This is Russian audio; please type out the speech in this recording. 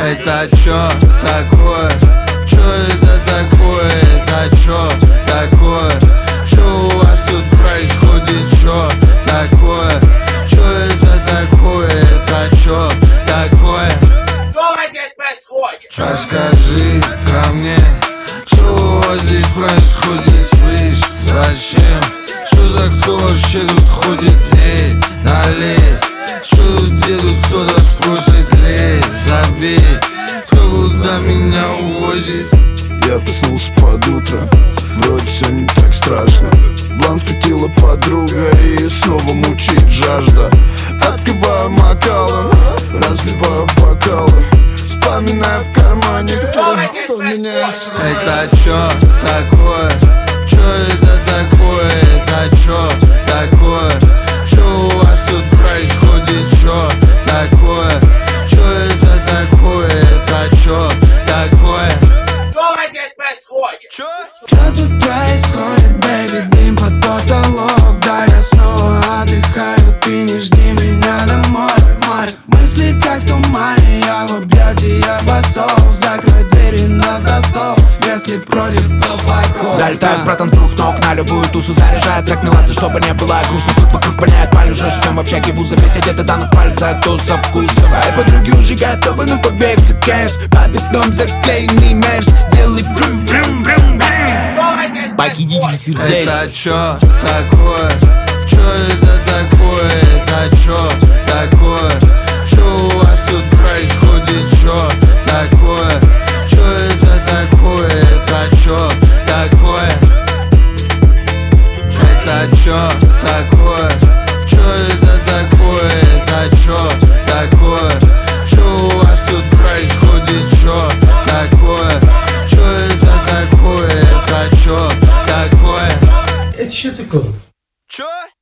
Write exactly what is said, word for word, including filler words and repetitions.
Это чё такое? Чё это такое? Это чё такое? Чё у вас тут происходит? Чё такое? Чё это такое? Это чё такое? Что здесь происходит? Расскажи ко мне, что у вас здесь происходит, слышь? Зачем? Что за кто вообще тут ходит? Эй, налей. Что тут делают, кто-то спросит, лей, забей. Кто куда меня увозит? Я проснулся под утро, вроде все не так страшно. Блан вкатила подруга и снова мучит жажда. Открываю макалом, разливаю в бокалы, вспоминаю в кармане, кто, что меняется. Это чё такое? Чё это такое? Это чё такое? Чё у вас тут происходит? Чё такое? Чё это такое? Это чё такое? Что здесь происходит? Чё? Что тут происходит, бэйби? Дым под потолок. Да, я снова отдыхаю, ты не жди меня домой. Море, мысли как в тумане, я в объятии, я босов. Закрой двери на засов, если против, то файков. Залетаю с братом с двух ног на любую тусу, заряжаю трек мелодии, чтобы не было грустно. Тут вокруг воняет паль, жестче, чем в общаге вуза. Все где-то данных пальцах, туса вкуса. Твои подруги уже готовы на побег за кэс. Под окном заклеенный мерз, делай врум врум врум бэм. Покидите сердец. Это чё такое? Чё это такое? Это чё такое? Чё у вас тут происходит? Чё такое? Чё это такое? Это чё такое? Это чё такое? Чё это такое? Это чё такое? Чё у вас тут происходит? Чё такое? Чё это такое? Это чё такое? Это что такое? Чё?